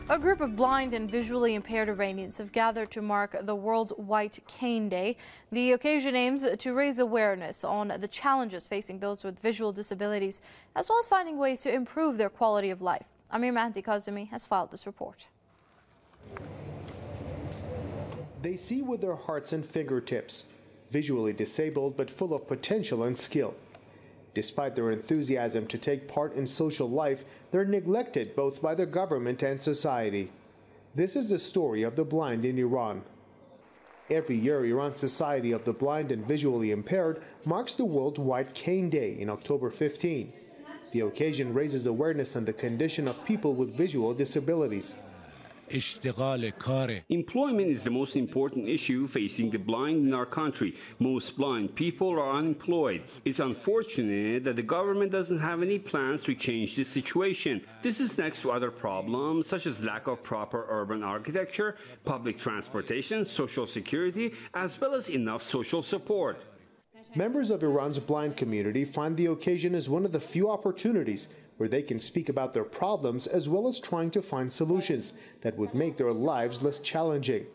A group of blind and visually impaired Iranians have gathered to mark the World White Cane Day. The occasion aims to raise awareness on the challenges facing those with visual disabilities, as well as finding ways to improve their quality of life. Amir Mehdi Kazemi has filed this report. They see with their hearts and fingertips, visually disabled but full of potential and skill. Despite their enthusiasm to take part in social life, they're neglected both by the government and society. This is the story of the blind in Iran. Every year, Iran's Society of the Blind and Visually Impaired marks the World White Cane Day in October 15. The occasion raises awareness on the condition of people with visual disabilities. Employment is the most important issue facing the blind in our country. Most blind people are unemployed. It's unfortunate that the government doesn't have any plans to change this situation. This is next to other problems such as lack of proper urban architecture, public transportation, social security, as well as enough social support. Members of Iran's blind community find the occasion as one of the few opportunities where they can speak about their problems as well as trying to find solutions that would make their lives less challenging.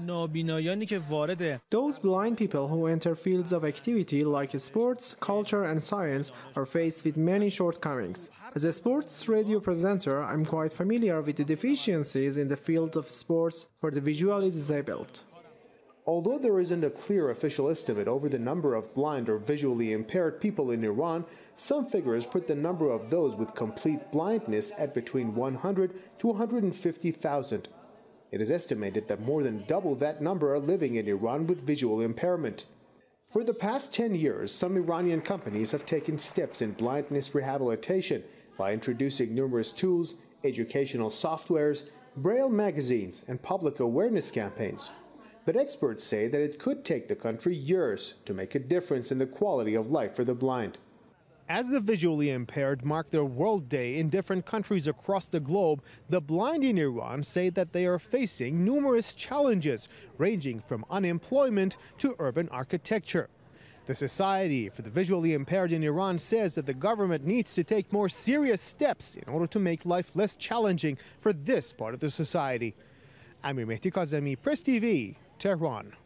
Those blind people who enter fields of activity like sports, culture and science are faced with many shortcomings. As a sports radio presenter, I'm quite familiar with the deficiencies in the field of sports for the visually disabled. Although there isn't a clear official estimate over the number of blind or visually impaired people in Iran, some figures put the number of those with complete blindness at between 100 to 150,000. It is estimated that more than double that number are living in Iran with visual impairment. For the past 10 years, some Iranian companies have taken steps in blindness rehabilitation by introducing numerous tools, educational softwares, braille magazines, and public awareness campaigns. But experts say that it could take the country years to make a difference in the quality of life for the blind. As the visually impaired mark their World Day in different countries across the globe, the blind in Iran say that they are facing numerous challenges, ranging from unemployment to urban architecture. The Society for the Visually Impaired in Iran says that the government needs to take more serious steps in order to make life less challenging for this part of the society. Amir Mehdi Kazemi, Press TV, Tehran.